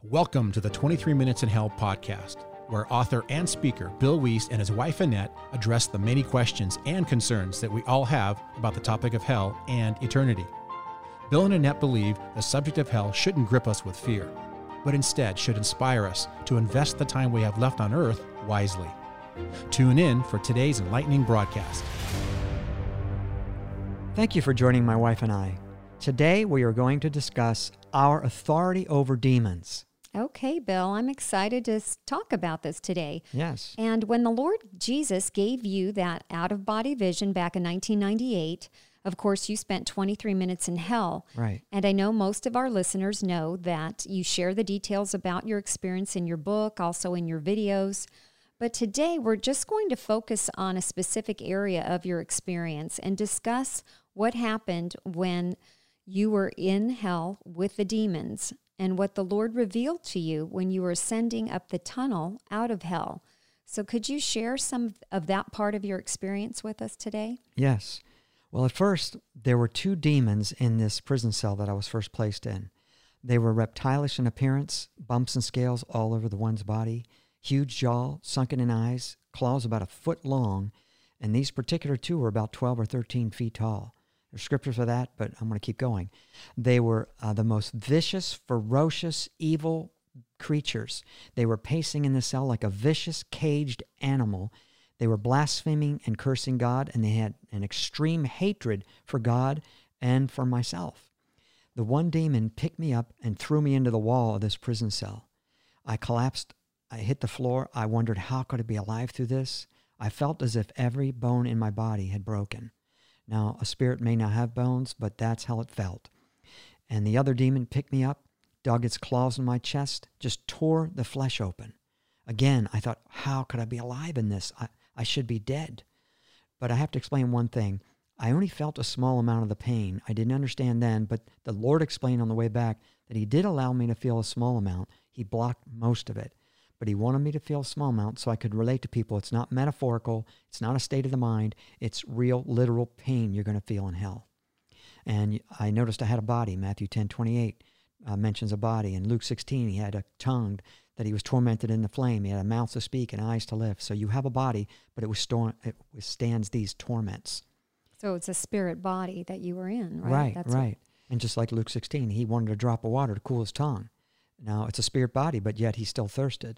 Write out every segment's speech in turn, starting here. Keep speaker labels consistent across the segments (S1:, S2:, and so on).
S1: Welcome to the 23 Minutes in Hell podcast, where author and speaker Bill Wiest and his wife Annette address the many questions and concerns that we all have about the topic of hell and eternity. Bill and Annette believe the subject of hell shouldn't grip us with fear, but instead should inspire us to invest the time we have left on earth wisely. Tune in for today's enlightening broadcast.
S2: Thank you for joining my wife and I. Today we are going to discuss our authority over demons.
S3: Okay, Bill, I'm excited to talk about this today.
S2: Yes.
S3: And when the Lord Jesus gave you that out-of-body vision back in 1998, of course, you spent 23 minutes in hell.
S2: Right.
S3: And I know most of our listeners know that you share the details about your experience in your book, also in your videos. But today, we're just going to focus on a specific area of your experience and discuss what happened when you were in hell with the demons and what the Lord revealed to you when you were ascending up the tunnel out of hell. So could you share some of that part of your experience with us today?
S2: Yes. Well, at first, there were two demons in this prison cell that I was first placed in. They were reptilish in appearance, bumps and scales all over the one's body, huge jaw, sunken in eyes, claws about a foot long, and these particular two were about 12 or 13 feet tall. There's scriptures for that, but I'm going to keep going. They were the most vicious, ferocious, evil creatures. They were pacing in the cell like a vicious, caged animal. They were blaspheming and cursing God, and they had an extreme hatred for God and for myself. The one demon picked me up and threw me into the wall of this prison cell. I collapsed. I hit the floor. I wondered, how could I be alive through this? I felt as if every bone in my body had broken. Now, a spirit may not have bones, but that's how it felt. And the other demon picked me up, dug its claws in my chest, just tore the flesh open. Again, I thought, how could I be alive in this? I should be dead. But I have to explain one thing. I only felt a small amount of the pain. I didn't understand then, but the Lord explained on the way back that He did allow me to feel a small amount. He blocked most of it. But He wanted me to feel a small amount so I could relate to people. It's not metaphorical. It's not a state of the mind. It's real, literal pain you're going to feel in hell. And I noticed I had a body. Matthew 10:28 mentions a body. In Luke 16, He had a tongue that He was tormented in the flame. He had a mouth to speak and eyes to live. So you have a body, but it withstands these torments.
S3: So it's a spirit body that you were in, right?
S2: Right. And just like Luke 16, He wanted a drop of water to cool His tongue. Now, it's a spirit body, but yet He still thirsted.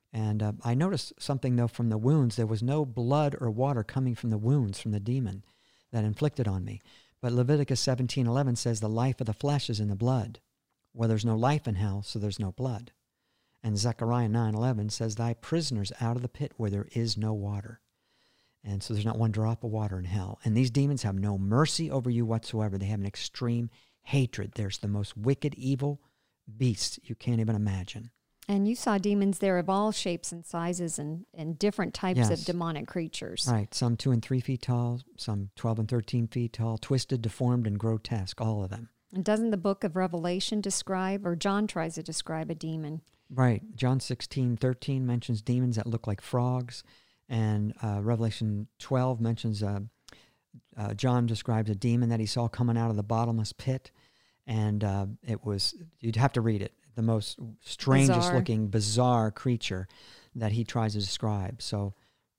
S2: And I noticed something, though, from the wounds. There was no blood or water coming from the wounds from the demon that inflicted on me. But Leviticus 17:11 says the life of the flesh is in the blood. Well, there's no life in hell, so there's no blood. And Zechariah 9:11 says, thy prisoners out of the pit where there is no water. And so there's not one drop of water in hell. And these demons have no mercy over you whatsoever. They have an extreme hatred. There's the most wicked, evil beasts you can't even imagine.
S3: And you saw demons there of all shapes and sizes and different types
S2: Yes.
S3: of demonic creatures.
S2: Right. Some 2 and 3 feet tall, some 12 and 13 feet tall, twisted, deformed, and grotesque, all of them.
S3: And doesn't the book of Revelation describe, or John tries to describe a demon?
S2: Right. John 16:13 mentions demons that look like frogs. And Revelation 12 mentions, John describes a demon that he saw coming out of the bottomless pit. And it was, you'd have to read it, the most strangest looking, bizarre creature that he tries to describe. So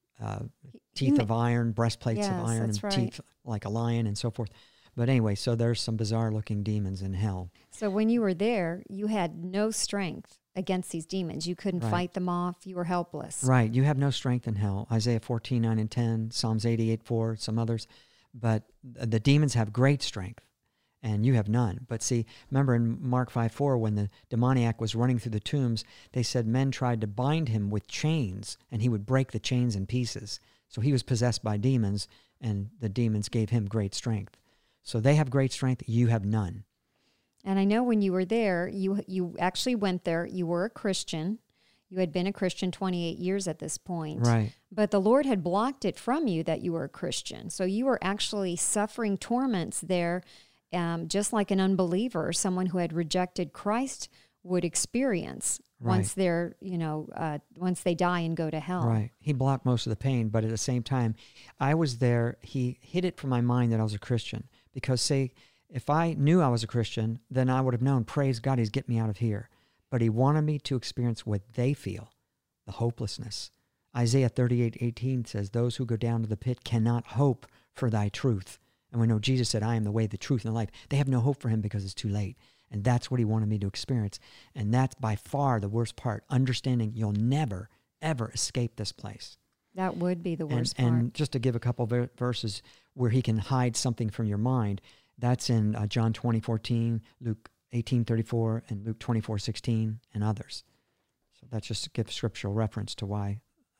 S2: teeth of iron, breastplates of iron, and teeth like a lion and so forth. But anyway, so there's some bizarre looking demons in hell.
S3: So when you were there, you had no strength against these demons. You couldn't fight them off. You were helpless.
S2: Right. You have no strength in hell. Isaiah 14:9 and 10, Psalms 88:4, some others. But the demons have great strength. And you have none. But see, remember in Mark 5:4, when the demoniac was running through the tombs, they said men tried to bind him with chains, and he would break the chains in pieces. So he was possessed by demons, and the demons gave him great strength. So they have great strength. You have none.
S3: And I know when you were there, you actually went there. You were a Christian. You had been a Christian 28 years at this point.
S2: Right.
S3: But the Lord had blocked it from you that you were a Christian. So you were actually suffering torments there, just like an unbeliever, someone who had rejected Christ would experience once they're, once they die and go to hell.
S2: Right. He blocked most of the pain, but at the same time, I was there. He hid it from my mind that I was a Christian because, say, if I knew I was a Christian, then I would have known, praise God, He's getting me out of here. but he wanted me to experience what they feel, the hopelessness. Isaiah 38:18 says, those who go down to the pit cannot hope for thy truth. And we know Jesus said, I am the way, the truth, and the life. They have no hope for him because it's too late. And that's what he wanted me to experience. And that's by far the worst part, understanding you'll never, ever escape this place.
S3: That would be the worst part.
S2: And just to give a couple of verses where he can hide something from your mind, that's in John 20:14, Luke 18:34, and Luke 24:16, and others. So that's just to give scriptural reference to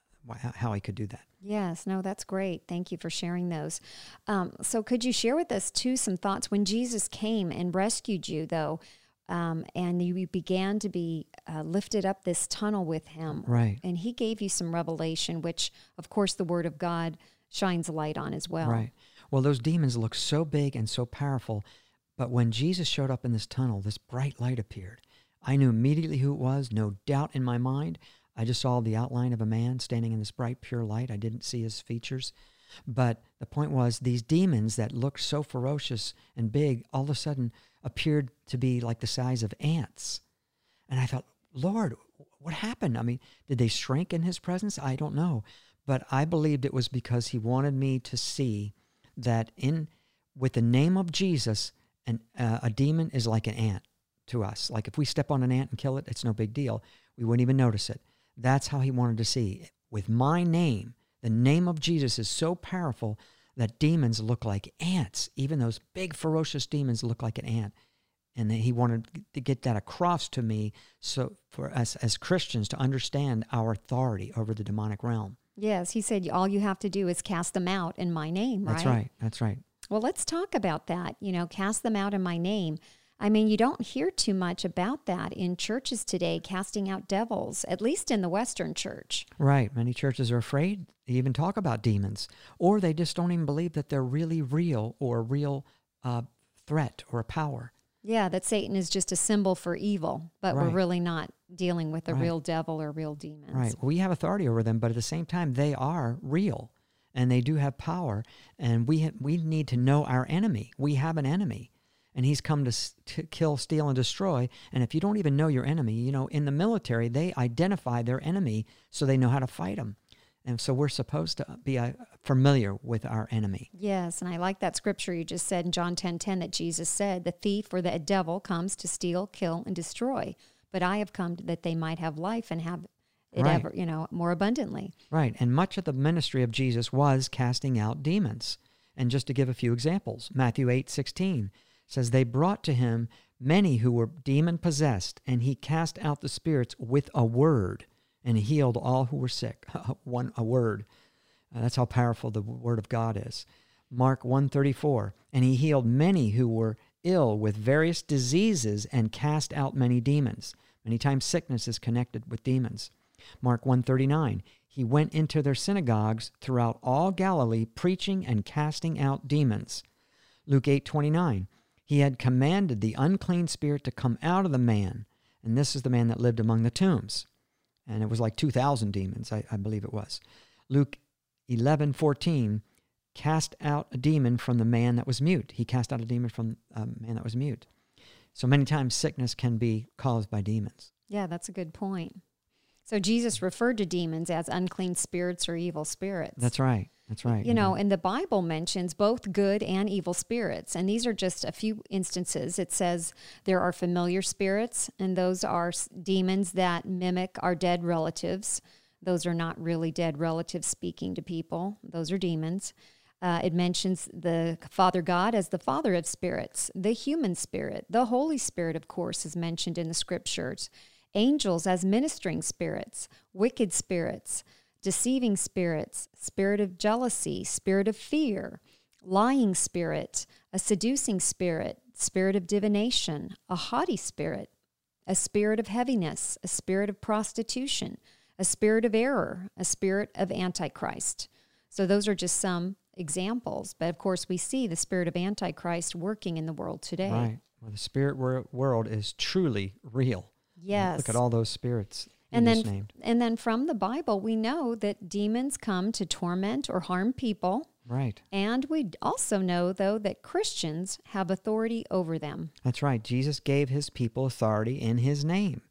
S2: how he could do that.
S3: Yes, no, that's great. Thank you for sharing those. So could you share with us, too, some thoughts when Jesus came and rescued you, though, and you began to be lifted up this tunnel with him.
S2: Right.
S3: And he gave you some revelation, which, of course, the Word of God shines light on as well.
S2: Right. Well, those demons look so big and so powerful, but when Jesus showed up in this tunnel, this bright light appeared. I knew immediately who it was, no doubt in my mind. I just saw the outline of a man standing in this bright, pure light. I didn't see his features. But the point was, these demons that looked so ferocious and big all of a sudden appeared to be like the size of ants. And I thought, Lord, what happened? I mean, did they shrink in his presence? I don't know. But I believed it was because he wanted me to see that with the name of Jesus, a demon is like an ant to us. Like if we step on an ant and kill it, it's no big deal. We wouldn't even notice it. That's how he wanted to see. With my name, the name of Jesus is so powerful that demons look like ants. Even those big, ferocious demons look like an ant. And he wanted to get that across to me so for us as Christians to understand our authority over the demonic realm.
S3: Yes, he said all you have to do is cast them out in my name, right?
S2: That's right. That's right.
S3: Well, let's talk about that. Cast them out in my name. I mean, you don't hear too much about that in churches today, casting out devils, at least in the Western church.
S2: Right. Many churches are afraid to even talk about demons, or they just don't even believe that they're really real or a real threat or a power.
S3: Yeah, that Satan is just a symbol for evil, but
S2: Right.
S3: we're really not dealing with a
S2: Right.
S3: real devil or real demons.
S2: Right. We have authority over them, but at the same time, they are real, and they do have power, and we need to know our enemy. We have an enemy, and he's come to kill, steal, and destroy. And if you don't even know your enemy, in the military, they identify their enemy so they know how to fight them. And so we're supposed to be familiar with our enemy.
S3: Yes, and I like that scripture you just said in John 10:10 that Jesus said, the thief or the devil comes to steal, kill, and destroy. But I have come that they might have life and have it
S2: Right.
S3: ever, more abundantly.
S2: Right. And much of the ministry of Jesus was casting out demons. And just to give a few examples, Matthew 8:16 says, they brought to him many who were demon-possessed, and he cast out the spirits with a word and healed all who were sick. A word. That's how powerful the word of God is. Mark 1:34, and he healed many who were ill with various diseases and cast out many demons. Many times sickness is connected with demons. Mark 1:39, he went into their synagogues throughout all Galilee, preaching and casting out demons. Luke 8:29, he had commanded the unclean spirit to come out of the man, and this is the man that lived among the tombs. And it was like 2,000 demons, I believe it was. Luke 11:14, cast out a demon from the man that was mute. He cast out a demon from a man that was mute. So many times sickness can be caused by demons.
S3: Yeah, that's a good point. So Jesus referred to demons as unclean spirits or evil spirits.
S2: That's right. That's right.
S3: And the Bible mentions both good and evil spirits. And these are just a few instances. It says there are familiar spirits, and those are demons that mimic our dead relatives. Those are not really dead relatives speaking to people. Those are demons. It mentions the Father God as the Father of spirits, the human spirit. The Holy Spirit, of course, is mentioned in the scriptures. Angels as ministering spirits, wicked spirits, deceiving spirits, spirit of jealousy, spirit of fear, lying spirit, a seducing spirit, spirit of divination, a haughty spirit, a spirit of heaviness, a spirit of prostitution, a spirit of error, a spirit of Antichrist. So those are just some examples. But of course, we see the spirit of Antichrist working in the world today.
S2: Right. Well, the spirit world is truly real.
S3: Yes.
S2: Look at all those spirits you
S3: And
S2: just
S3: then,
S2: named.
S3: and then from the Bible, we know that demons come to torment or harm people.
S2: Right.
S3: And we also know, though, that Christians have authority over them.
S2: That's right. Jesus gave his people authority in his name.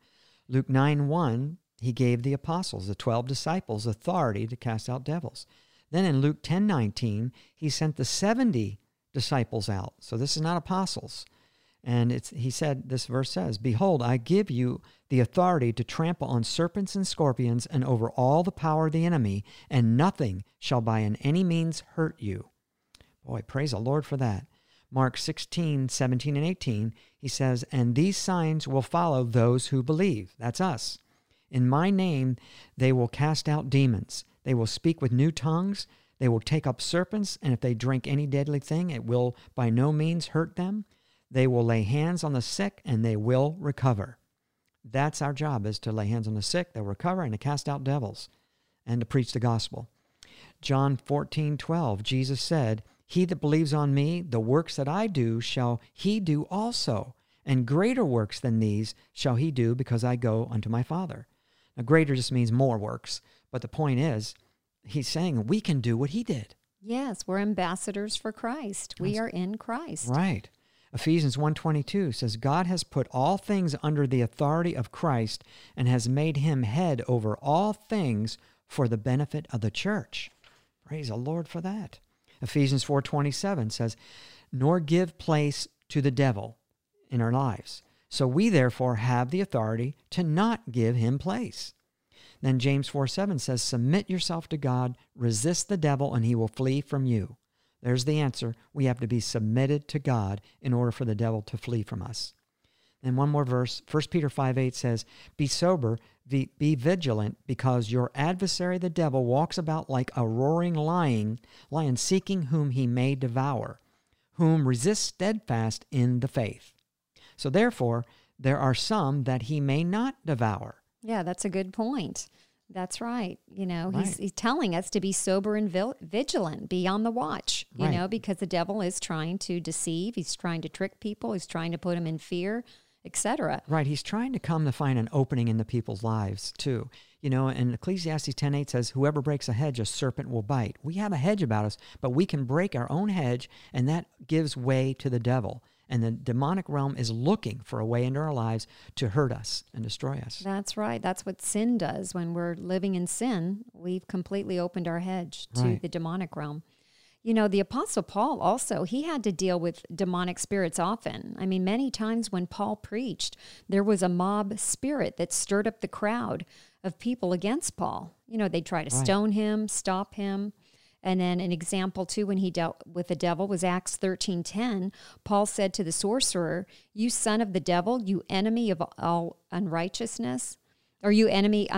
S2: Luke 9:1, he gave the apostles, the 12 disciples, authority to cast out devils. Then in Luke 10:19, he sent the 70 disciples out. So this is not apostles. And he said, this verse says, "Behold, I give you the authority to trample on serpents and scorpions and over all the power of the enemy, and nothing shall by any means hurt you." Boy, praise the Lord for that. Mark 16:17 and 18, he says, "And these signs will follow those who believe." That's us. "In my name they will cast out demons. They will speak with new tongues. They will take up serpents, and if they drink any deadly thing, it will by no means hurt them. They will lay hands on the sick, and they will recover." That's our job, is to lay hands on the sick, they'll recover, and to cast out devils, and to preach the gospel. John 14:12, Jesus said, "He that believes on me, the works that I do shall he do also, and greater works than these shall he do, because I go unto my Father." Now, greater just means more works, but the point is, he's saying we can do what he did.
S3: Yes, we're ambassadors for Christ. We are in Christ.
S2: Right. Ephesians 1:22 says, "God has put all things under the authority of Christ and has made him head over all things for the benefit of the church." Praise the Lord for that. Ephesians 4:27 says, "Nor give place to the devil in our lives. So we therefore have the authority to not give him place." Then James 4:7 says, "Submit yourself to God, resist the devil, and he will flee from you." There's the answer. We have to be submitted to God in order for the devil to flee from us. And one more verse, 1 Peter 5:8 says, "Be sober, be vigilant, because your adversary the devil walks about like a roaring lion seeking whom he may devour, whom resist steadfast in the faith. So therefore, there are some that he may not devour."
S3: Yeah, that's a good point. That's right.
S2: Right.
S3: He's telling us to be sober and vigilant, be on the watch,
S2: Right.
S3: because the devil is trying to deceive. He's trying to trick people. He's trying to put them in fear, etc.
S2: Right. He's trying to come to find an opening in the people's lives, too. And Ecclesiastes 10:8 says, "Whoever breaks a hedge, a serpent will bite." We have a hedge about us, but we can break our own hedge, and that gives way to the devil. And the demonic realm is looking for a way into our lives to hurt us and destroy us.
S3: That's right. That's what sin does. When we're living in sin, we've completely opened our hedge to
S2: Right.
S3: the demonic realm. The Apostle Paul also, he had to deal with demonic spirits often. I mean, many times when Paul preached, there was a mob spirit that stirred up the crowd of people against Paul. They'd try to stone him, stop him. And then an example, too, when he dealt with the devil was Acts 13:10. Paul said to the sorcerer, "You son of the devil, you enemy of all unrighteousness." Or you enemy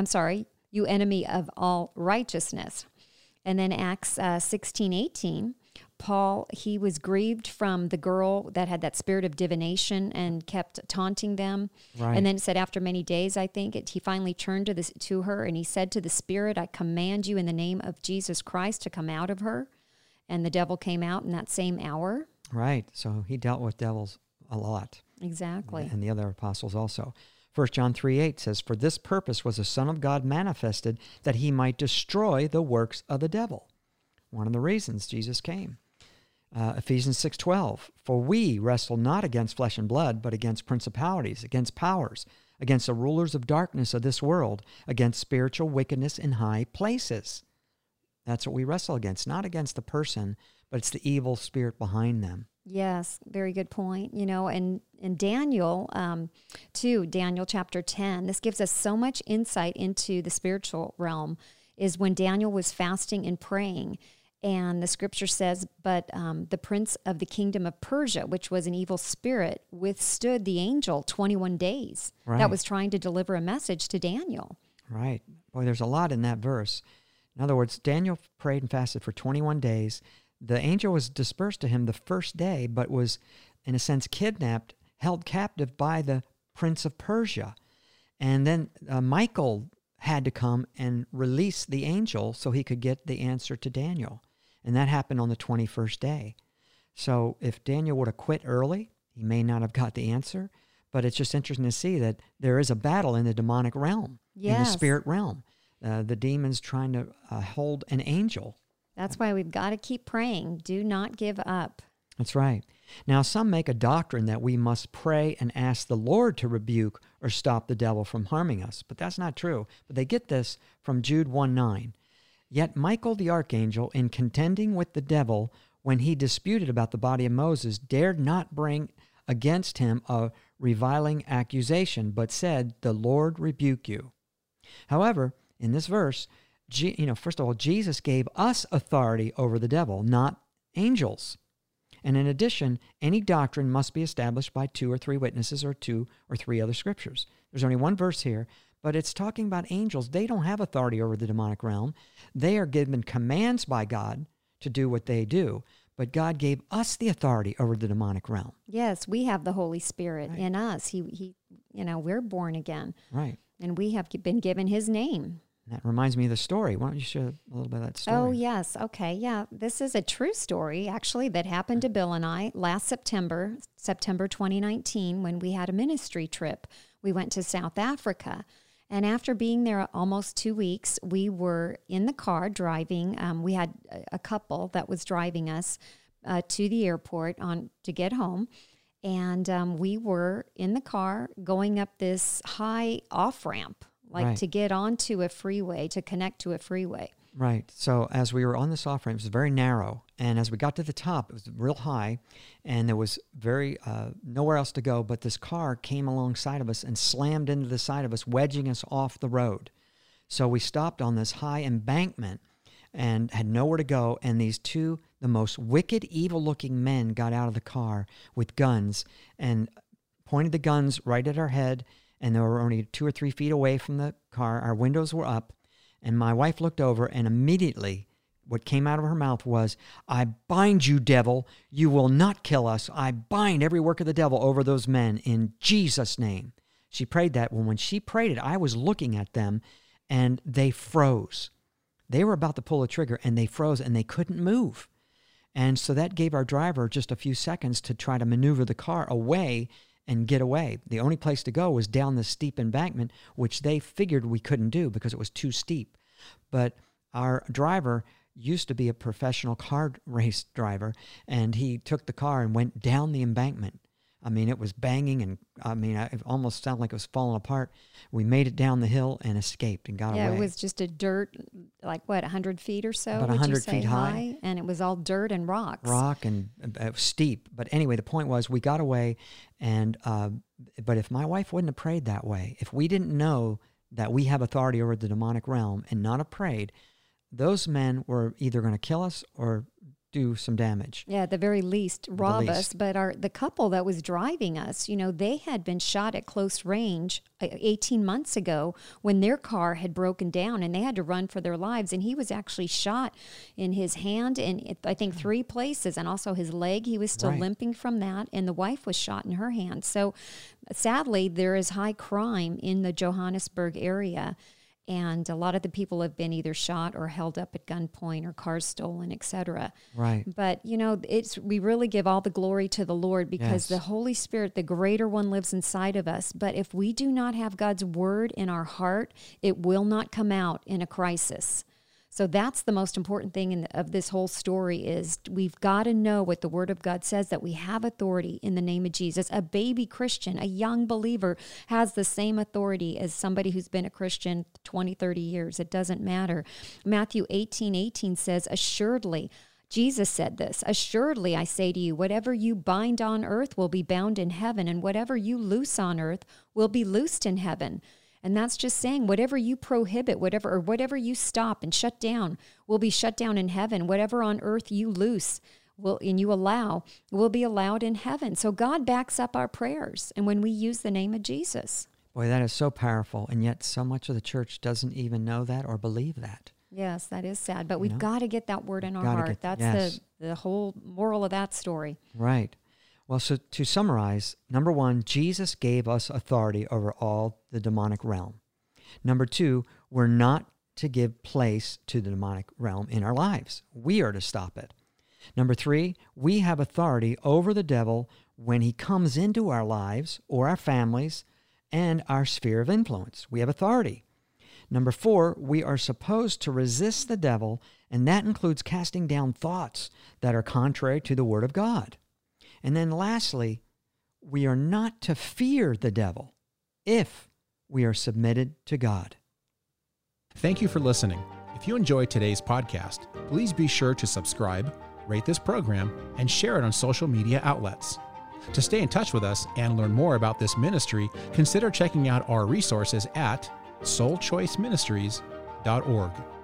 S3: of all righteousness. And then Acts 16:18, Paul, he was grieved from the girl that had that spirit of divination and kept taunting them.
S2: Right.
S3: And then it said after many days, I think, he finally turned to her and he said to the spirit, "I command you in the name of Jesus Christ to come out of her." And the devil came out in that same hour.
S2: Right. So he dealt with devils a lot.
S3: Exactly.
S2: And the other apostles also. 1 John 3:8 says, "For this purpose was the Son of God manifested, that he might destroy the works of the devil." One of the reasons Jesus came. Ephesians 6:12, "For we wrestle not against flesh and blood, but against principalities, against powers, against the rulers of darkness of this world, against spiritual wickedness in high places." That's what we wrestle against, not against the person, but it's the evil spirit behind them.
S3: Yes, very good point. And Daniel, too, Daniel chapter 10, this gives us so much insight into the spiritual realm, is when Daniel was fasting and praying. And the scripture says, but the prince of the kingdom of Persia, which was an evil spirit, withstood the angel 21 days
S2: Right.
S3: that was trying to deliver a message to Daniel.
S2: Right. Boy, there's a lot in that verse. In other words, Daniel prayed and fasted for 21 days. The angel was dispersed to him the first day, but was, in a sense, kidnapped, held captive by the prince of Persia. And then Michael had to come and release the angel so he could get the answer to Daniel. And that happened on the 21st day. So if Daniel would have quit early, he may not have got the answer. But it's just interesting to see that there is a battle in the demonic realm, in the
S3: Yes.
S2: spirit realm. The demons trying to hold an angel.
S3: That's why we've got to keep praying. Do not give up.
S2: That's right. Now, some make a doctrine that we must pray and ask the Lord to rebuke or stop the devil from harming us, but that's not true. But they get this from Jude 1:9. Yet Michael the archangel, in contending with the devil when he disputed about the body of Moses, dared not bring against him a reviling accusation, but said, "The Lord rebuke you." However, in this verse, first of all, Jesus gave us authority over the devil, not angels. And in addition, any doctrine must be established by 2 or 3 witnesses or 2 or 3 other scriptures. There's only one verse here, but it's talking about angels. They don't have authority over the demonic realm. They are given commands by God to do what they do, but God gave us the authority over the demonic realm.
S3: Yes, we have the Holy Spirit in us. He, we're born again.
S2: Right.
S3: And we have been given his name.
S2: That reminds me of the story. Why don't you share a little bit of that story?
S3: Oh, yes. Okay. Yeah. This is a true story, actually, that happened to Bill and I last September 2019, when we had a ministry trip. We went to South Africa. And after being there almost 2 weeks, we were in the car driving. We had a couple that was driving us to the airport to get home. And we were in the car going up this high off-ramp,
S2: Right.
S3: to get onto a freeway, to connect to a freeway.
S2: Right. So as we were on this off-ramp, it was very narrow. And as we got to the top, it was real high. And there was nowhere else to go. But this car came alongside of us and slammed into the side of us, wedging us off the road. So we stopped on this high embankment and had nowhere to go. And these two, the most wicked, evil-looking men got out of the car with guns and pointed the guns right at our head. And they were only 2 or 3 feet away from the car. Our windows were up. And my wife looked over, and immediately what came out of her mouth was, "I bind you, devil. You will not kill us. I bind every work of the devil over those men in Jesus' name." She prayed that. Well, when she prayed it, I was looking at them, and they froze. They were about to pull the trigger, and they froze, and they couldn't move. And so that gave our driver just a few seconds to try to maneuver the car away and get away. The only place to go was down this steep embankment, which they figured we couldn't do because it was too steep. But our driver used to be a professional car race driver, and he took the car and went down the embankment. I mean, it was banging, and it almost sounded like it was falling apart. We made it down the hill and escaped and got away.
S3: Yeah, it was just a dirt, 100 feet or so?
S2: About 100 feet high.
S3: And it was all dirt and rocks.
S2: Rock and steep. But anyway, the point was we got away, and but if my wife wouldn't have prayed that way, if we didn't know that we have authority over the demonic realm and not have prayed, those men were either going to kill us or do some damage.
S3: Yeah, at the very least, rob us. But the couple that was driving us, they had been shot at close range 18 months ago when their car had broken down and they had to run for their lives. And he was actually shot in his hand and I think 3 places, and also his leg. He was still limping from that. And the wife was shot in her hand. So sadly, there is high crime in the Johannesburg area. And a lot of the people have been either shot or held up at gunpoint or cars stolen, etc.
S2: Right.
S3: But, we really give all the glory to the Lord because the Holy Spirit, the greater one, lives inside of us. But if we do not have God's word in our heart, it will not come out in a crisis. So that's the most important thing of this whole story is we've got to know what the Word of God says, that we have authority in the name of Jesus. A baby Christian, a young believer, has the same authority as somebody who's been a Christian 20, 30 years. It doesn't matter. Matthew 18:18 says, assuredly, Jesus said this, assuredly I say to you, whatever you bind on earth will be bound in heaven, and whatever you loose on earth will be loosed in heaven. And that's just saying whatever you prohibit, whatever you stop and shut down will be shut down in heaven. Whatever on earth you loose and you allow will be allowed in heaven. So God backs up our prayers. And when we use the name of Jesus.
S2: Boy, that is so powerful. And yet so much of the church doesn't even know that or believe that.
S3: Yes, that is sad. But we've got to get that word in our heart. That's the whole moral of that story.
S2: Right. Well, so to summarize, number 1, Jesus gave us authority over all the demonic realm. Number 2, we're not to give place to the demonic realm in our lives. We are to stop it. Number 3, we have authority over the devil when he comes into our lives or our families and our sphere of influence. We have authority. Number 4, we are supposed to resist the devil, and that includes casting down thoughts that are contrary to the Word of God. And then lastly, we are not to fear the devil if we are submitted to God.
S1: Thank you for listening. If you enjoyed today's podcast, please be sure to subscribe, rate this program, and share it on social media outlets. To stay in touch with us and learn more about this ministry, consider checking out our resources at soulchoiceministries.org.